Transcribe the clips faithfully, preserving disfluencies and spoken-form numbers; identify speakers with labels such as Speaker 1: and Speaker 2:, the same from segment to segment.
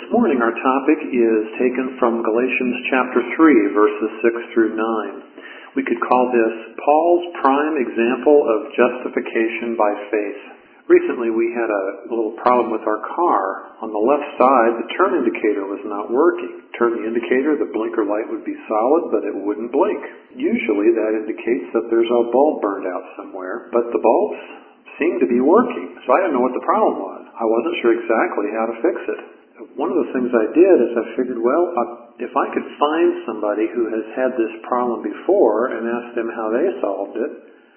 Speaker 1: morning our topic is taken from Galatians chapter three, verses six through nine. We could call this Paul's prime example of justification by faith. Recently we had a little problem with our car. On the left side, the turn indicator was not working. Turn the indicator, the blinker light would be solid, but it wouldn't blink. Usually that indicates that there's a bulb burned out somewhere, but the bulbs seemed to be working, so I didn't know what the problem was. I wasn't sure exactly how to fix it. One of the things I did is I figured, well, if I could find somebody who has had this problem before and ask them how they solved it,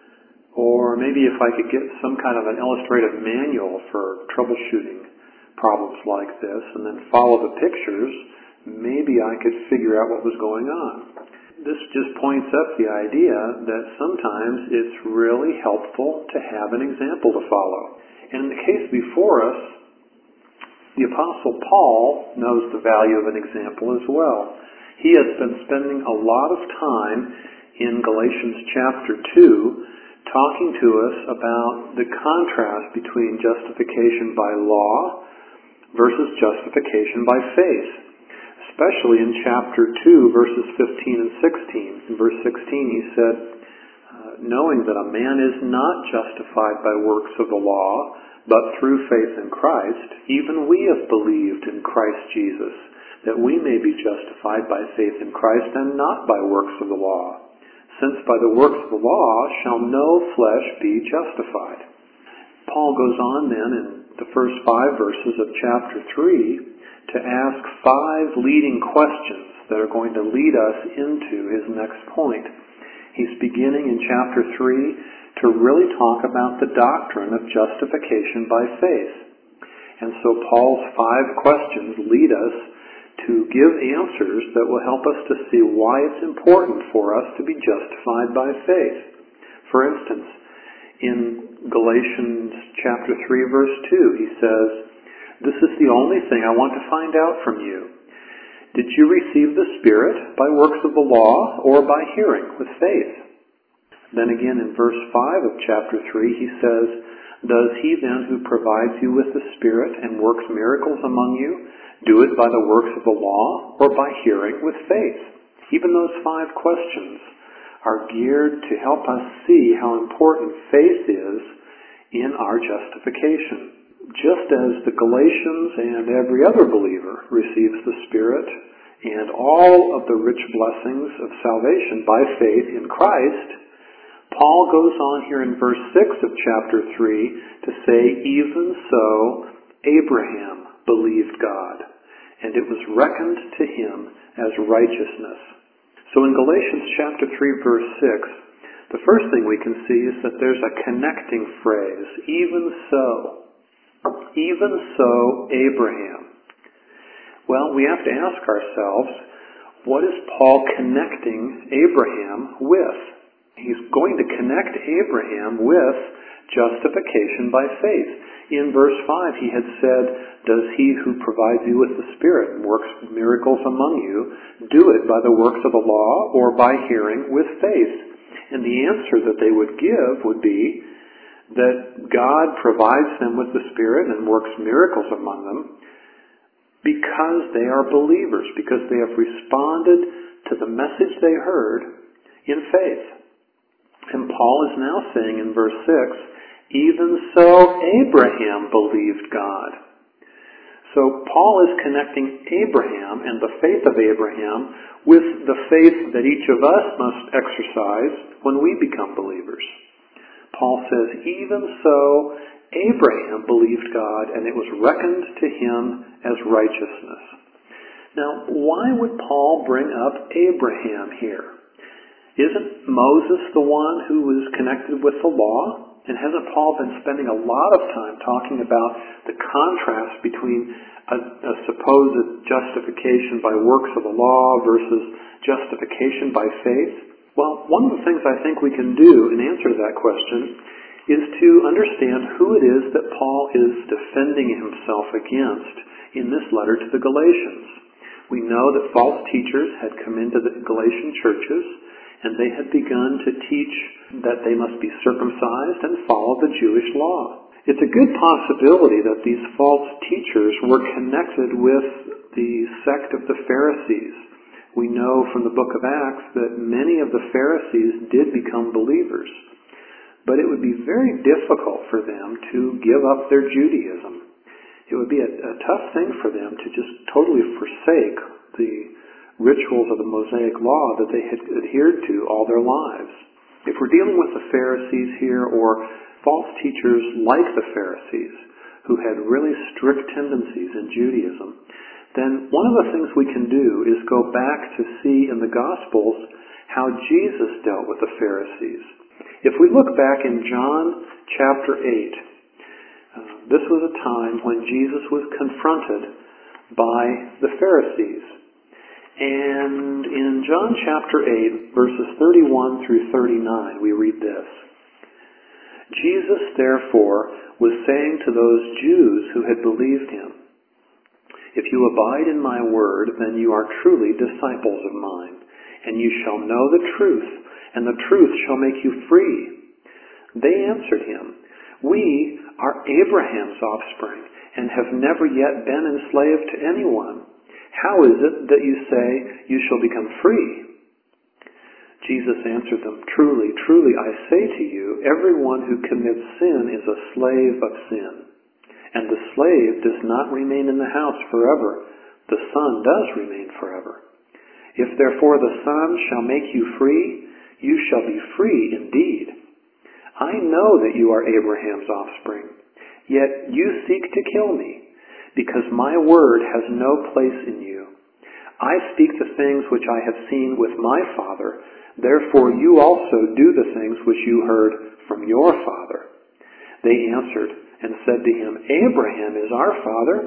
Speaker 1: or maybe if I could get some kind of an illustrative manual for troubleshooting problems like this and then follow the pictures, maybe I could figure out what was going on. This just points up the idea that sometimes it's really helpful to have an example to follow. And in the case before us, the Apostle Paul knows the value of an example as well. He has been spending a lot of time in Galatians chapter two talking to us about the contrast between justification by law versus justification by faith, especially in chapter two, verses fifteen and sixteen. In verse sixteen he said, uh, knowing that a man is not justified by works of the law, but through faith in Christ, even we have believed in Christ Jesus, that we may be justified by faith in Christ and not by works of the law. Since by the works of the law shall no flesh be justified. Paul goes on then in the first five verses of chapter three to ask five leading questions that are going to lead us into his next point. He's beginning in chapter three to really talk about the doctrine of justification by faith. And so Paul's five questions lead us to give answers that will help us to see why it's important for us to be justified by faith. For instance, in Galatians chapter three, verse two, he says, "This is the only thing I want to find out from you. Did you receive the Spirit by works of the law or by hearing with faith?" Then again in verse five of chapter three, he says, "Does he then who provides you with the Spirit and works miracles among you, do it by the works of the law or by hearing with faith?" Even those five questions are geared to help us see how important faith is in our justification. Just as the Galatians and every other believer receives the Spirit and all of the rich blessings of salvation by faith in Christ, Paul goes on here in verse six of chapter three to say, "Even so, Abraham believed God, and it was reckoned to him as righteousness." So in Galatians chapter three, verse six, the first thing we can see is that there's a connecting phrase, "even so." Even so, Abraham. Well, we have to ask ourselves, what is Paul connecting Abraham with? He's going to connect Abraham with justification by faith. In verse five, he had said, "Does he who provides you with the Spirit and works miracles among you, do it by the works of the law or by hearing with faith?" And the answer that they would give would be that God provides them with the Spirit and works miracles among them because they are believers, because they have responded to the message they heard in faith. And Paul is now saying in verse six, "Even so Abraham believed God." So Paul is connecting Abraham and the faith of Abraham with the faith that each of us must exercise when we become believers. Paul says, "Even so Abraham believed God, and it was reckoned to him as righteousness." Now, why would Paul bring up Abraham here? Isn't Moses the one who was connected with the law? And hasn't Paul been spending a lot of time talking about the contrast between a, a supposed justification by works of the law versus justification by faith? Well, one of the things I think we can do in answer to that question is to understand who it is that Paul is defending himself against in this letter to the Galatians. We know that false teachers had come into the Galatian churches, and they had begun to teach that they must be circumcised and follow the Jewish law. It's a good possibility that these false teachers were connected with the sect of the Pharisees. We know from the book of Acts that many of the Pharisees did become believers, but it would be very difficult for them to give up their Judaism. It would be a, a tough thing for them to just totally forsake the rituals of the Mosaic law that they had adhered to all their lives. If we're dealing with the Pharisees here, or false teachers like the Pharisees, who had really strict tendencies in Judaism, then one of the things we can do is go back to see in the Gospels how Jesus dealt with the Pharisees. If we look back in John chapter eight, uh, this was a time when Jesus was confronted by the Pharisees. And in John chapter eight, verses thirty-one through thirty-nine, we read this. Jesus, therefore, was saying to those Jews who had believed him, "If you abide in my word, then you are truly disciples of mine, and you shall know the truth, and the truth shall make you free." They answered him, "We are Abraham's offspring, and have never yet been enslaved to anyone. How is it that you say you shall become free?" Jesus answered them, "Truly, truly, I say to you, everyone who commits sin is a slave of sin. And the slave does not remain in the house forever. The Son does remain forever. If therefore the Son shall make you free, you shall be free indeed. I know that you are Abraham's offspring, yet you seek to kill me, because my word has no place in you. I speak the things which I have seen with my Father, therefore you also do the things which you heard from your father." They answered and said to him, "Abraham is our father."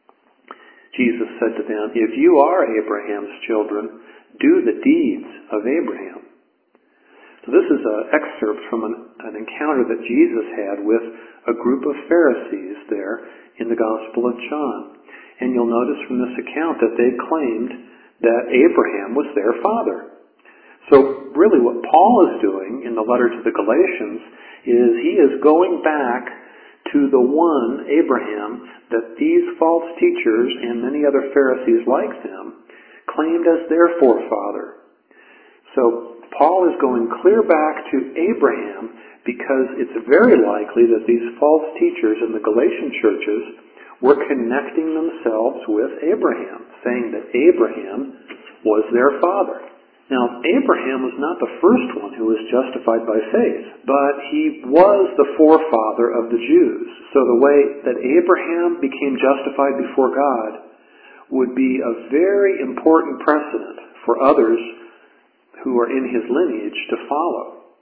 Speaker 1: Jesus said to them, "If you are Abraham's children, do the deeds of Abraham." So this is an excerpt from an, an encounter that Jesus had with a group of Pharisees there in the Gospel of John. And you'll notice from this account that they claimed that Abraham was their father. So really what Paul is doing in the letter to the Galatians is he is going back to the one, Abraham, that these false teachers and many other Pharisees like them claimed as their forefather. So Paul is going clear back to Abraham because it's very likely that these false teachers in the Galatian churches were connecting themselves with Abraham, saying that Abraham was their father. Now, Abraham was not the first one who was justified by faith, but he was the forefather of the Jews. So the way that Abraham became justified before God would be a very important precedent for others who are in his lineage to follow.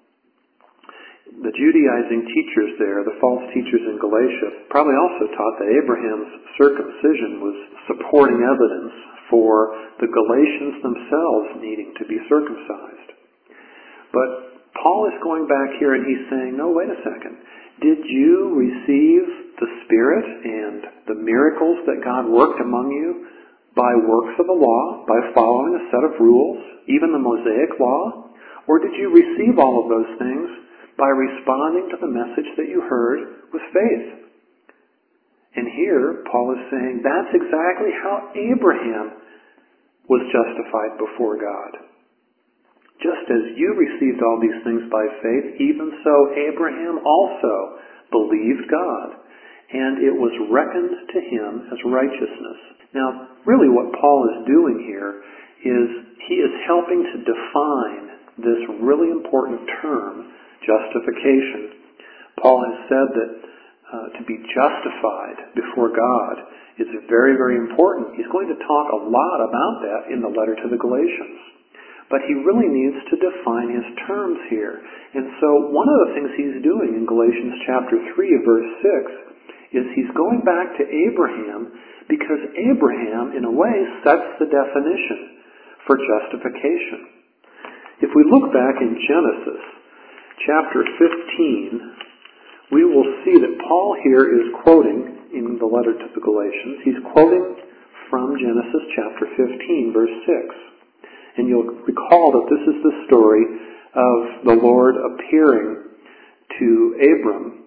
Speaker 1: The Judaizing teachers there, the false teachers in Galatia, probably also taught that Abraham's circumcision was supporting evidence for the Galatians themselves needing to be circumcised. But Paul is going back here and he's saying, no, wait a second. Did you receive the Spirit and the miracles that God worked among you by works of the law, by following a set of rules, even the Mosaic law? Or did you receive all of those things by responding to the message that you heard with faith? And here, Paul is saying that's exactly how Abraham was justified before God. Just as you received all these things by faith, even so Abraham also believed God, and it was reckoned to him as righteousness. Now, really what Paul is doing here is he is helping to define this really important term, justification. Paul has said that Uh, to be justified before God is very, very important. He's going to talk a lot about that in the letter to the Galatians. But he really needs to define his terms here. And so one of the things he's doing in Galatians chapter three, verse six, is he's going back to Abraham because Abraham, in a way, sets the definition for justification. If we look back in Genesis chapter fifteen, we will see that Paul here is quoting in the letter to the Galatians. He's quoting from Genesis chapter fifteen, verse six. And you'll recall that this is the story of the Lord appearing to Abram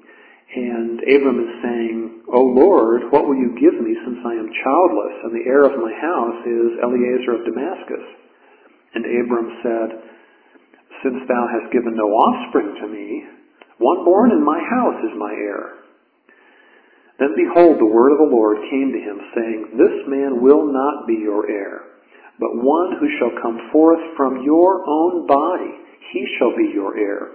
Speaker 1: And Abram is saying, "O Lord, what will you give me since I am childless, and the heir of my house is Eliezer of Damascus?" And Abram said, "Since thou hast given no offspring to me, one born in my house is my heir." Then behold, the word of the Lord came to him, saying, "This man will not be your heir, but one who shall come forth from your own body, he shall be your heir."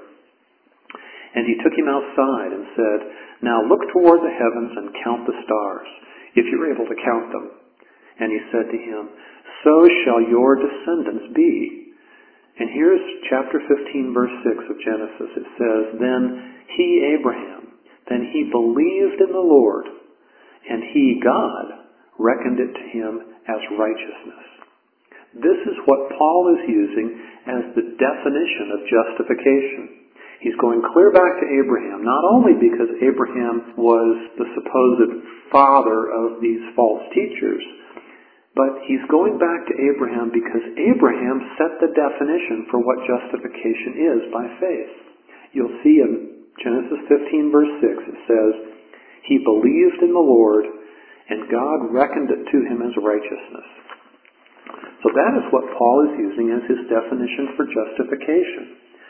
Speaker 1: And he took him outside and said, "Now look toward the heavens and count the stars, if you're able to count them." And he said to him, "So shall your descendants be." And here's chapter fifteen, verse six of Genesis. It says, "Then he, Abraham, then he believed in the Lord, and he, God, reckoned it to him as righteousness." This is what Paul is using as the definition of justification. He's going clear back to Abraham, not only because Abraham was the supposed father of these false teachers, but he's going back to Abraham because Abraham set the definition for what justification is by faith. You'll see in Genesis fifteen, verse six, it says, "He believed in the Lord, and God reckoned it to him as righteousness." So that is what Paul is using as his definition for justification.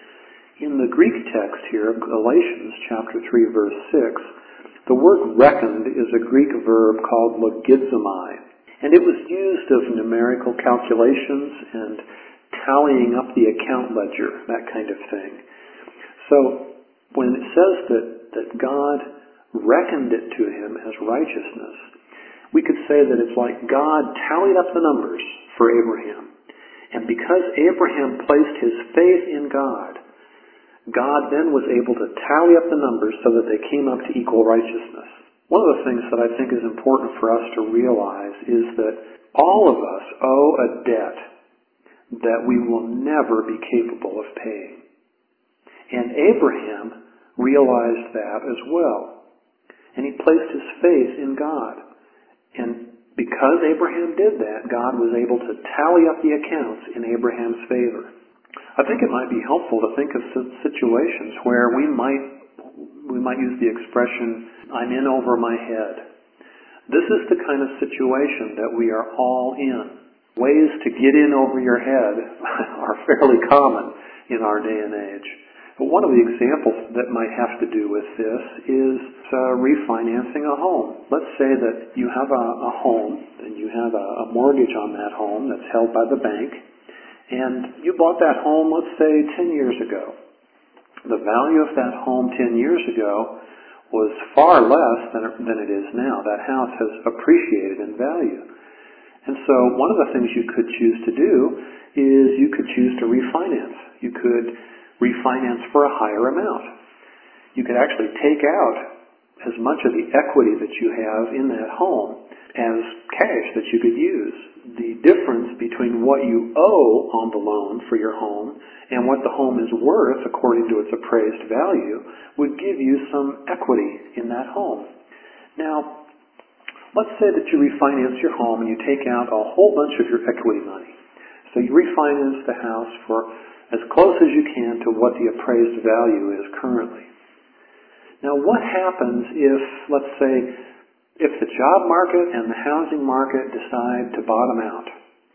Speaker 1: In the Greek text here of Galatians chapter three, verse six, the word reckoned is a Greek verb called logizomai, and it was used of numerical calculations and tallying up the account ledger, that kind of thing. So when it says that, that God reckoned it to him as righteousness, we could say that it's like God tallied up the numbers for Abraham. And because Abraham placed his faith in God, God then was able to tally up the numbers so that they came up to equal righteousness. One of the things that I think is important for us to realize is that all of us owe a debt that we will never be capable of paying. And Abraham realized that as well. And he placed his faith in God. And because Abraham did that, God was able to tally up the accounts in Abraham's favor. I think it might be helpful to think of situations where we might we might use the expression, "I'm in over my head." This is the kind of situation that we are all in. Ways to get in over your head are fairly common in our day and age. But one of the examples that might have to do with this is uh, refinancing a home. Let's say that you have a, a home and you have a, a mortgage on that home that's held by the bank, and you bought that home, let's say, ten years ago. The value of that home ten years ago was far less than it, than it is now. That house has appreciated in value. And so one of the things you could choose to do is you could choose to refinance. You could refinance for a higher amount. You could actually take out as much of the equity that you have in that home as cash that you could use. The difference between what you owe on the loan for your home and what the home is worth according to its appraised value would give you some equity in that home. Now, let's say that you refinance your home and you take out a whole bunch of your equity money. So you refinance the house for as close as you can to what the appraised value is currently. Now, what happens if, let's say, if the job market and the housing market decide to bottom out?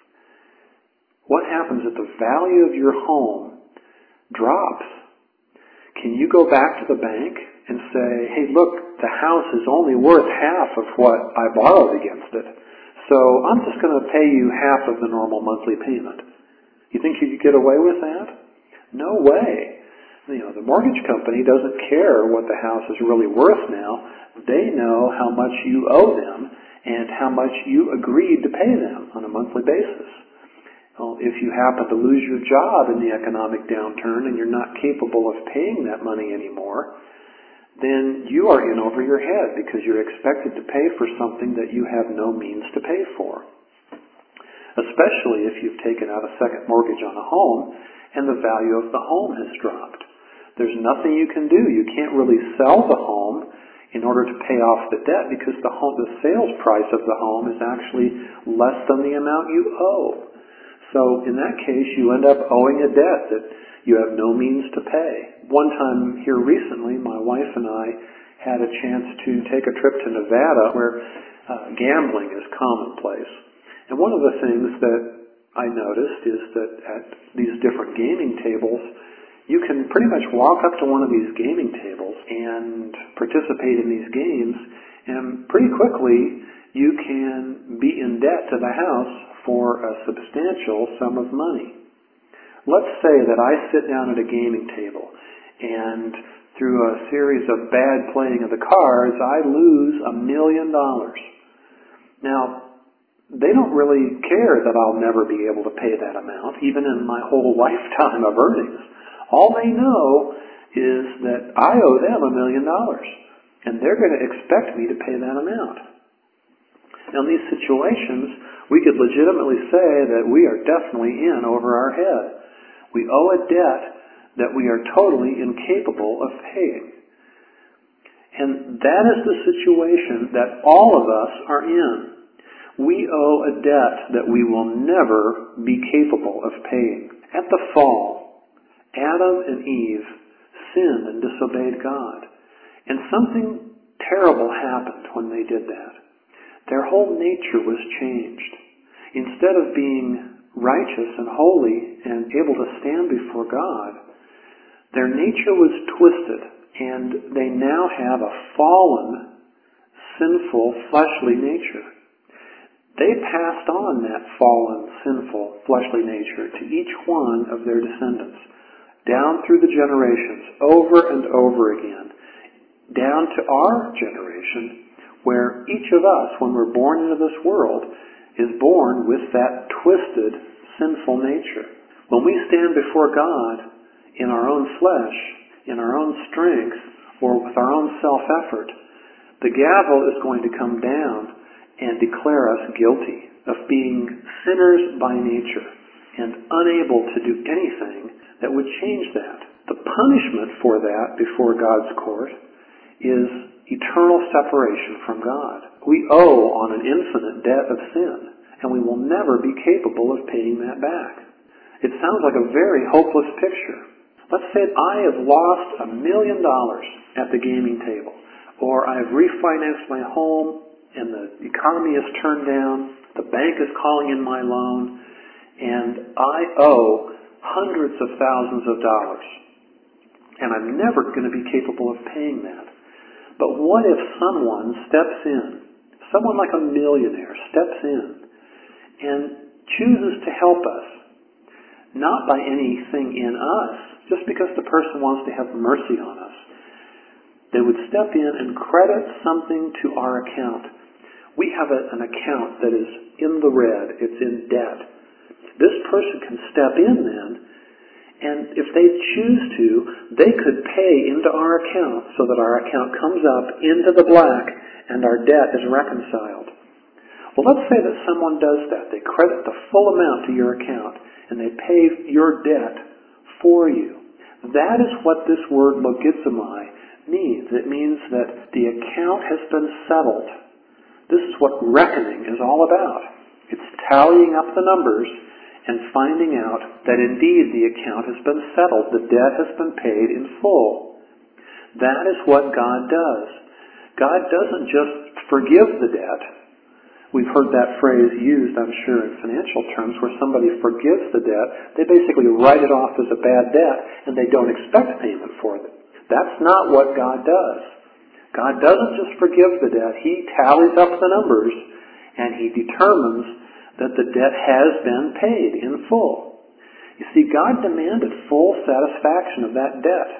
Speaker 1: What happens if the value of your home drops? Can you go back to the bank and say, "Hey, look, the house is only worth half of what I borrowed against it, so I'm just going to pay you half of the normal monthly payment"? You think you could get away with that? No way. You know, the mortgage company doesn't care what the house is really worth now. They know how much you owe them and how much you agreed to pay them on a monthly basis. Well, if you happen to lose your job in the economic downturn and you're not capable of paying that money anymore, then you are in over your head because you're expected to pay for something that you have no means to pay for. Especially if you've taken out a second mortgage on a home and the value of the home has dropped. There's nothing you can do. You can't really sell the home in order to pay off the debt because the home, the sales price of the home is actually less than the amount you owe. So in that case, you end up owing a debt that you have no means to pay. One time here recently, my wife and I had a chance to take a trip to Nevada where uh, gambling is commonplace. And one of the things that I noticed is that at these different gaming tables, you can pretty much walk up to one of these gaming tables and participate in these games, and pretty quickly you can be in debt to the house for a substantial sum of money. Let's say that I sit down at a gaming table and through a series of bad playing of the cards, I lose a million dollars. Now, they don't really care that I'll never be able to pay that amount, even in my whole lifetime of earnings. All they know is that I owe them a million dollars, and they're going to expect me to pay that amount. Now, in these situations, we could legitimately say that we are definitely in over our head. We owe a debt that we are totally incapable of paying. And that is the situation that all of us are in. We owe a debt that we will never be capable of paying. At the fall, Adam and Eve sinned and disobeyed God. And something terrible happened when they did that. Their whole nature was changed. Instead of being righteous and holy and able to stand before God, their nature was twisted, and they now have a fallen, sinful, fleshly nature. They passed on that fallen, sinful, fleshly nature to each one of their descendants, down through the generations, over and over again, down to our generation, where each of us, when we're born into this world, is born with that twisted, sinful nature. When we stand before God in our own flesh, in our own strength, or with our own self-effort, the gavel is going to come down and declare us guilty of being sinners by nature and unable to do anything that would change that. The punishment for that before God's court is eternal separation from God. We owe on an infinite debt of sin, and we will never be capable of paying that back. It sounds like a very hopeless picture. Let's say I have lost a million dollars at the gaming table, or I've refinanced my home and the economy is turned down, the bank is calling in my loan, and I owe hundreds of thousands of dollars. And I'm never going to be capable of paying that. But what if someone steps in, someone like a millionaire steps in and chooses to help us, not by anything in us, just because the person wants to have mercy on us. They would step in and credit something to our account. We have a, an account that is in the red. It's in debt. This person can step in then, and if they choose to, they could pay into our account so that our account comes up into the black and our debt is reconciled. Well, let's say that someone does that. They credit the full amount to your account and they pay your debt for you. That is what this word logizomai means. It means that the account has been settled. This is what reckoning is all about. It's tallying up the numbers and finding out that indeed the account has been settled. The debt has been paid in full. That is what God does. God doesn't just forgive the debt. We've heard that phrase used, I'm sure, in financial terms, where somebody forgives the debt. They basically write it off as a bad debt, and they don't expect payment for it. That's not what God does. God doesn't just forgive the debt. He tallies up the numbers, and He determines that the debt has been paid in full. You see, God demanded full satisfaction of that debt.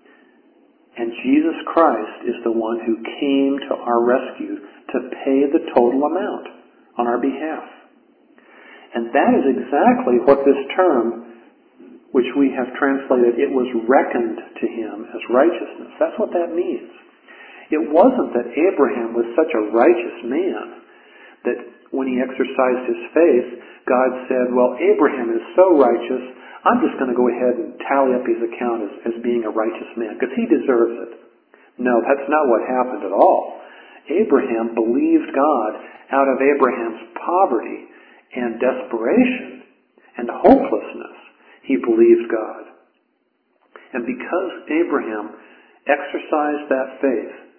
Speaker 1: And Jesus Christ is the one who came to our rescue to pay the total amount on our behalf. And that is exactly what this term, which we have translated, it was reckoned to him as righteousness. That's what that means. It wasn't that Abraham was such a righteous man that when he exercised his faith, God said, well, Abraham is so righteous, I'm just going to go ahead and tally up his account as, as being a righteous man, because he deserves it. No, that's not what happened at all. Abraham believed God out of Abraham's poverty and desperation and hopelessness. He believed God. And because Abraham exercised that faith,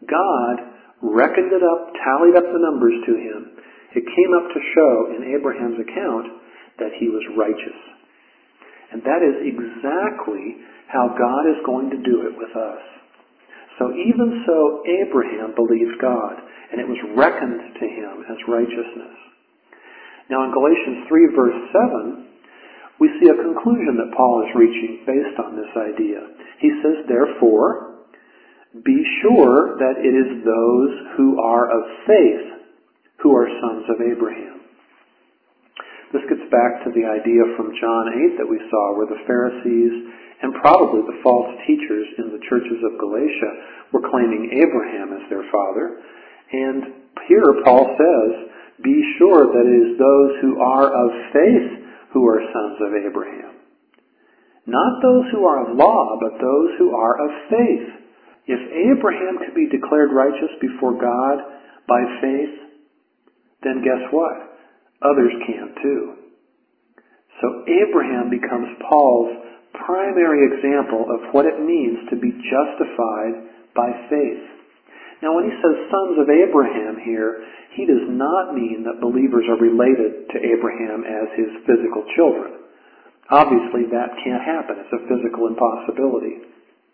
Speaker 1: God reckoned it up, tallied up the numbers to him. It came up to show in Abraham's account that he was righteous. And that is exactly how God is going to do it with us. So even so, Abraham believed God, and it was reckoned to him as righteousness. Now in Galatians three verse seven, we see a conclusion that Paul is reaching based on this idea. He says, therefore, be sure that it is those who are of faith who are sons of Abraham. This gets back to the idea from John eight that we saw, where the Pharisees and probably the false teachers in the churches of Galatia were claiming Abraham as their father. And here Paul says, be sure that it is those who are of faith who are sons of Abraham. Not those who are of law, but those who are of faith. If Abraham could be declared righteous before God by faith, then guess what? Others can too. So Abraham becomes Paul's primary example of what it means to be justified by faith. Now when he says sons of Abraham here, he does not mean that believers are related to Abraham as his physical children. Obviously that can't happen. It's a physical impossibility.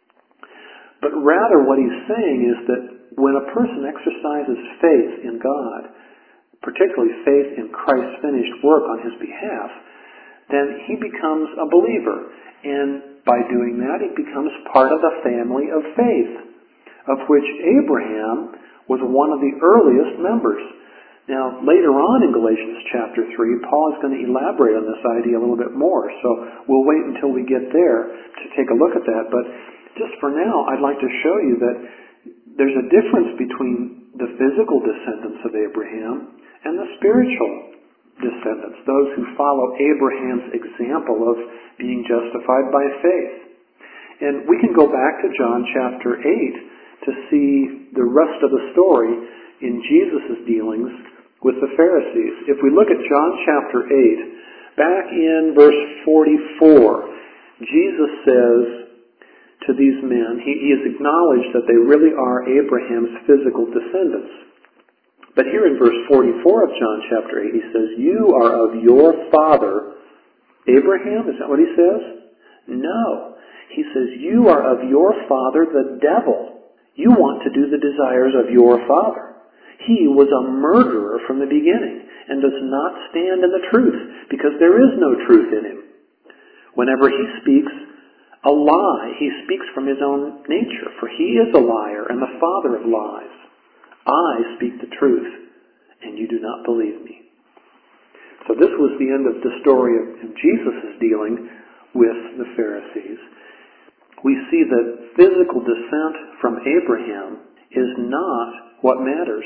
Speaker 1: But rather what he's saying is that when a person exercises faith in God, particularly faith in Christ's finished work on his behalf, then he becomes a believer. And by doing that, he becomes part of the family of faith, of which Abraham was one of the earliest members. Now, later on in Galatians chapter three, Paul is going to elaborate on this idea a little bit more. So we'll wait until we get there to take a look at that. But just for now, I'd like to show you that there's a difference between the physical descendants of Abraham and the spiritual descendants, those who follow Abraham's example of being justified by faith. And we can go back to John chapter eight to see the rest of the story in Jesus' dealings with the Pharisees. If we look at John chapter eight, back in verse forty-four, Jesus says to these men, he, he has acknowledged that they really are Abraham's physical descendants. But here in verse forty-four of John chapter eight, he says, you are of your father, Abraham? Is that what he says? No. He says, you are of your father, the devil. You want to do the desires of your father. He was a murderer from the beginning and does not stand in the truth, because there is no truth in him. Whenever he speaks a lie, he speaks from his own nature, for he is a liar and the father of lies. I speak the truth, and you do not believe me. So this was the end of the story of Jesus' dealing with the Pharisees. We see that physical descent from Abraham is not what matters.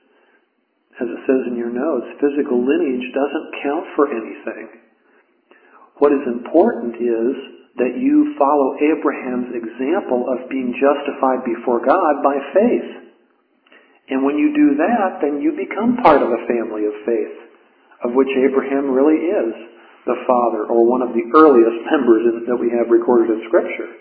Speaker 1: As it says in your notes, physical lineage doesn't count for anything. What is important is that you follow Abraham's example of being justified before God by faith. And when you do that, then you become part of a family of faith, of which Abraham really is the father, or one of the earliest members that we have recorded in Scripture.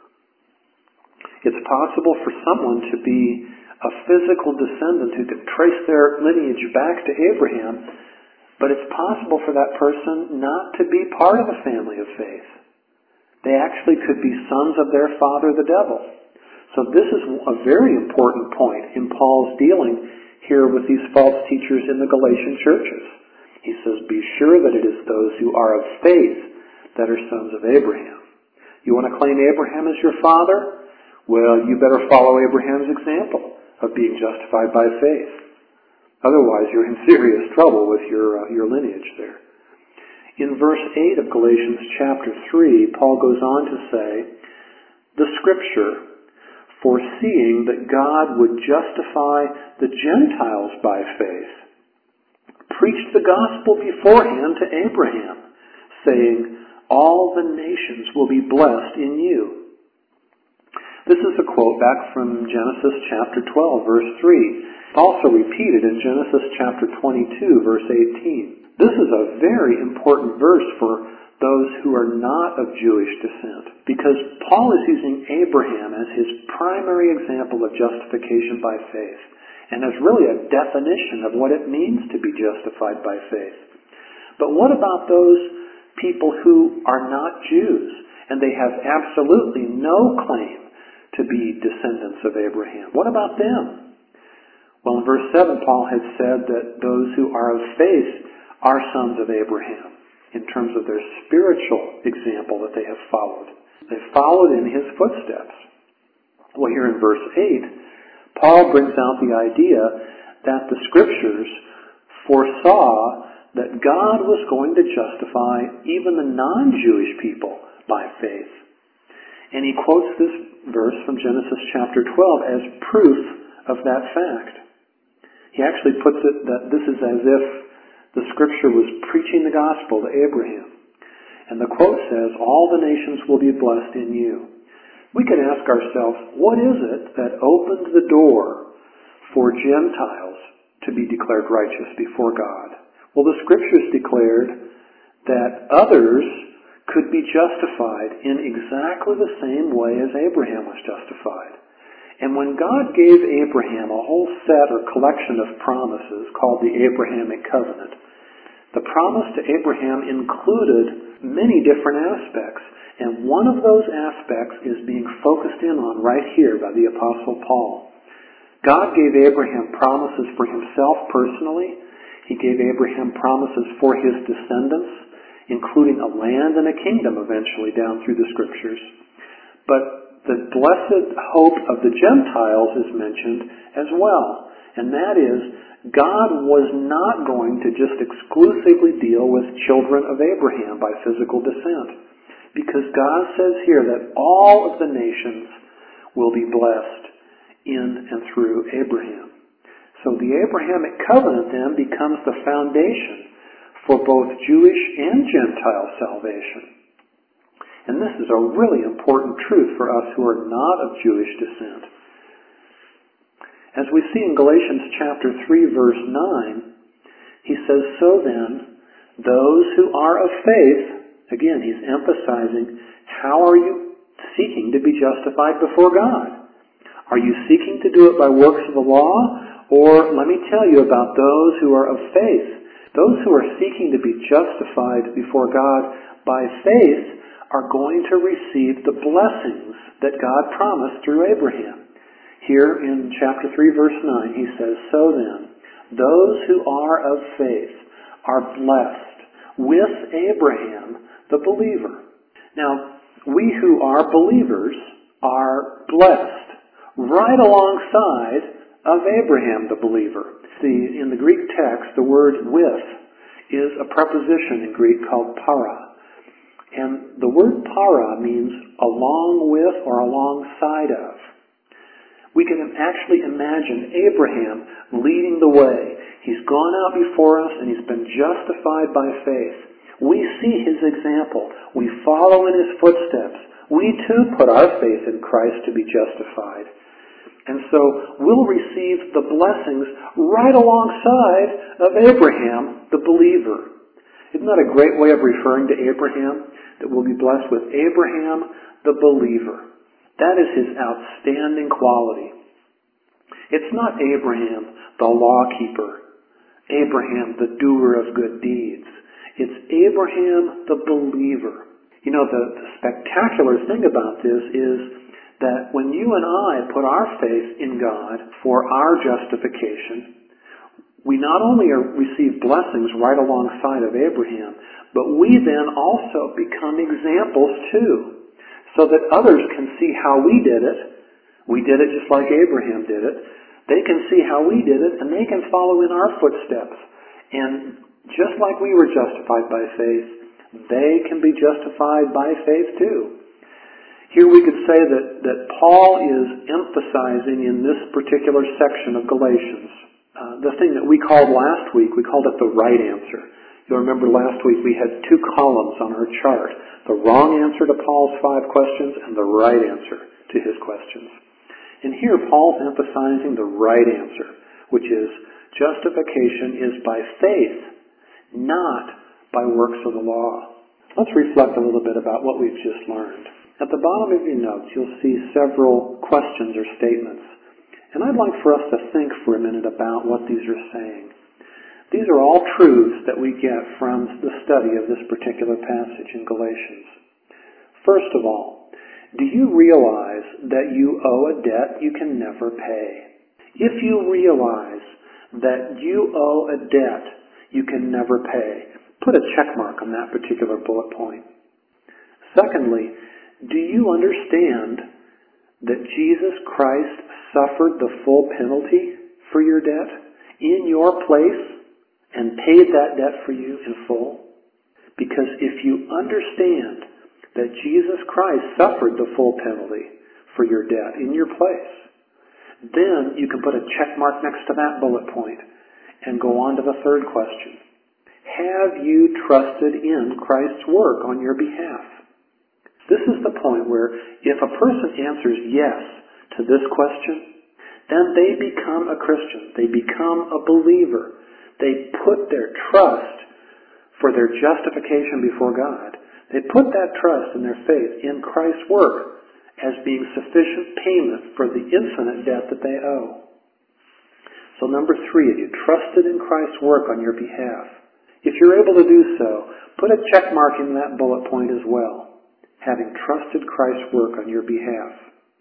Speaker 1: It's possible for someone to be a physical descendant who can trace their lineage back to Abraham, but it's possible for that person not to be part of a family of faith. They actually could be sons of their father, the devil. So this is a very important point in Paul's dealing here with these false teachers in the Galatian churches. He says, be sure that it is those who are of faith that are sons of Abraham. You want to claim Abraham as your father? Well, you better follow Abraham's example of being justified by faith. Otherwise, you're in serious trouble with your, uh, your lineage there. In verse eight of Galatians chapter three, Paul goes on to say, the Scripture, foreseeing that God would justify the Gentiles by faith, preached the gospel beforehand to Abraham, saying, all the nations will be blessed in you. This is a quote back from Genesis chapter twelve, verse three, also repeated in Genesis chapter twenty-two, verse eighteen. This is a very important verse for those who are not of Jewish descent, because Paul is using Abraham as his primary example of justification by faith, and as really a definition of what it means to be justified by faith. But what about those people who are not Jews, and they have absolutely no claim to be descendants of Abraham? What about them? Well, in verse seven, Paul had said that those who are of faith are sons of Abraham, in terms of their spiritual example that they have followed. They followed in his footsteps. Well, here in verse eight, Paul brings out the idea that the Scriptures foresaw that God was going to justify even the non-Jewish people by faith. And he quotes this verse from Genesis chapter twelve as proof of that fact. He actually puts it that this is as if the Scripture was preaching the gospel to Abraham. And the quote says, "All the nations will be blessed in you." We can ask ourselves, what is it that opened the door for Gentiles to be declared righteous before God? Well, the Scriptures declared that others could be justified in exactly the same way as Abraham was justified. And when God gave Abraham a whole set or collection of promises called the Abrahamic covenant, the promise to Abraham included many different aspects. And one of those aspects is being focused in on right here by the Apostle Paul. God gave Abraham promises for himself personally. He gave Abraham promises for his descendants, including a land and a kingdom eventually down through the Scriptures. But the blessed hope of the Gentiles is mentioned as well. And that is, God was not going to just exclusively deal with children of Abraham by physical descent. Because God says here that all of the nations will be blessed in and through Abraham. So the Abrahamic covenant then becomes the foundation for both Jewish and Gentile salvation. And this is a really important truth for us who are not of Jewish descent. As we see in Galatians chapter three, verse nine, he says, "So then, those who are of faith," again, he's emphasizing, how are you seeking to be justified before God? Are you seeking to do it by works of the law? Or let me tell you about those who are of faith. Those who are seeking to be justified before God by faith are going to receive the blessings that God promised through Abraham. Here in chapter three, verse nine, he says, "So then, those who are of faith are blessed with Abraham, the believer." Now, we who are believers are blessed right alongside of Abraham, the believer. See, in the Greek text, the word "with" is a preposition in Greek called para. And the word para means along with or alongside of. We can actually imagine Abraham leading the way. He's gone out before us and he's been justified by faith. We see his example. We follow in his footsteps. We too put our faith in Christ to be justified. And so we'll receive the blessings right alongside of Abraham, the believer. Isn't that a great way of referring to Abraham? That we'll be blessed with Abraham, the believer. That is his outstanding quality. It's not Abraham, the lawkeeper. Abraham, the doer of good deeds. It's Abraham, the believer. You know, the, the spectacular thing about this is that when you and I put our faith in God for our justification, we not only are, receive blessings right alongside of Abraham, but we then also become examples too, so that others can see how we did it. We did it just like Abraham did it. They can see how we did it, and they can follow in our footsteps. And just like we were justified by faith, they can be justified by faith too. Here we could say that, that Paul is emphasizing in this particular section of Galatians uh, the thing that we called last week, we called it the right answer. You'll remember last week we had two columns on our chart, the wrong answer to Paul's five questions and the right answer to his questions. And here Paul's emphasizing the right answer, which is justification is by faith, not by works of the law. Let's reflect a little bit about what we've just learned. At the bottom of your notes, you'll see several questions or statements. And I'd like for us to think for a minute about what these are saying. These are all truths that we get from the study of this particular passage in Galatians. First of all, do you realize that you owe a debt you can never pay? If you realize that you owe a debt you can never pay, put a check mark on that particular bullet point. Secondly, do you understand that Jesus Christ suffered the full penalty for your debt in your place and paid that debt for you in full? Because if you understand that Jesus Christ suffered the full penalty for your debt in your place, then you can put a check mark next to that bullet point and go on to the third question. Have you trusted in Christ's work on your behalf? This is the point where if a person answers yes to this question, then they become a Christian. They become a believer. They put their trust for their justification before God. They put that trust and their faith in Christ's work as being sufficient payment for the infinite debt that they owe. So number three, have you trusted in Christ's work on your behalf? If you're able to do so, put a check mark in that bullet point as well, having trusted Christ's work on your behalf.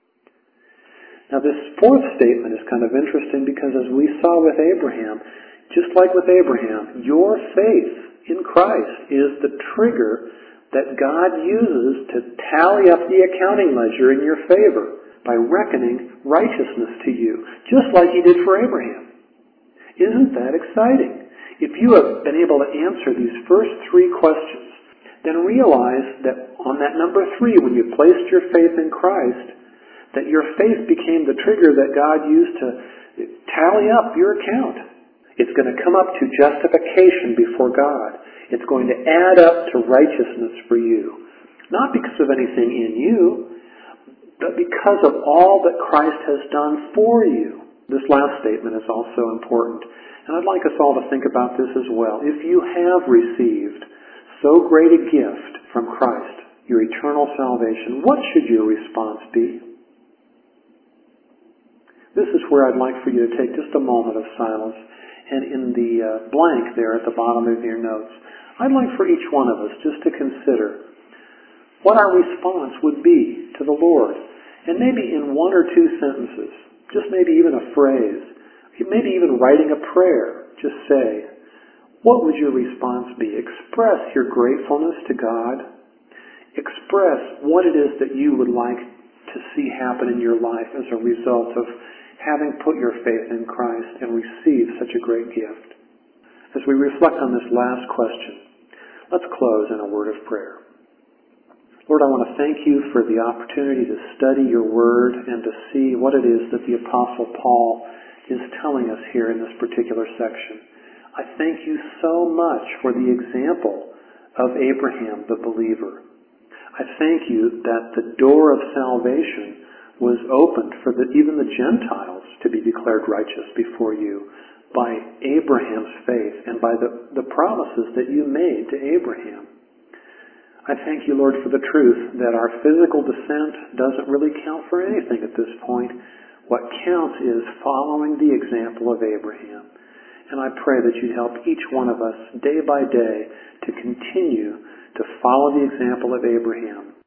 Speaker 1: Now this fourth statement is kind of interesting because as we saw with Abraham, just like with Abraham, your faith in Christ is the trigger that God uses to tally up the accounting ledger in your favor by reckoning righteousness to you, just like He did for Abraham. Isn't that exciting? If you have been able to answer these first three questions, then realize that on that number three, when you placed your faith in Christ, that your faith became the trigger that God used to tally up your account. It's going to come up to justification before God. It's going to add up to righteousness for you. Not because of anything in you, but because of all that Christ has done for you. This last statement is also important. And I'd like us all to think about this as well. If you have received so great a gift from Christ, your eternal salvation, what should your response be? This is where I'd like for you to take just a moment of silence. And in the uh, blank there at the bottom of your notes, I'd like for each one of us just to consider what our response would be to the Lord. And maybe in one or two sentences, just maybe even a phrase, maybe even writing a prayer, just say, what would your response be? Express your gratefulness to God. Express what it is that you would like to see happen in your life as a result of having put your faith in Christ and received such a great gift. As we reflect on this last question, let's close in a word of prayer. Lord, I want to thank you for the opportunity to study your word and to see what it is that the Apostle Paul is telling us here in this particular section. I thank you so much for the example of Abraham, the believer. I thank you that the door of salvation was opened for the, even the Gentiles to be declared righteous before you by Abraham's faith and by the, the promises that you made to Abraham. I thank you, Lord, for the truth that our physical descent doesn't really count for anything at this point. What counts is following the example of Abraham. And I pray that you'd help each one of us day by day to continue to follow the example of Abraham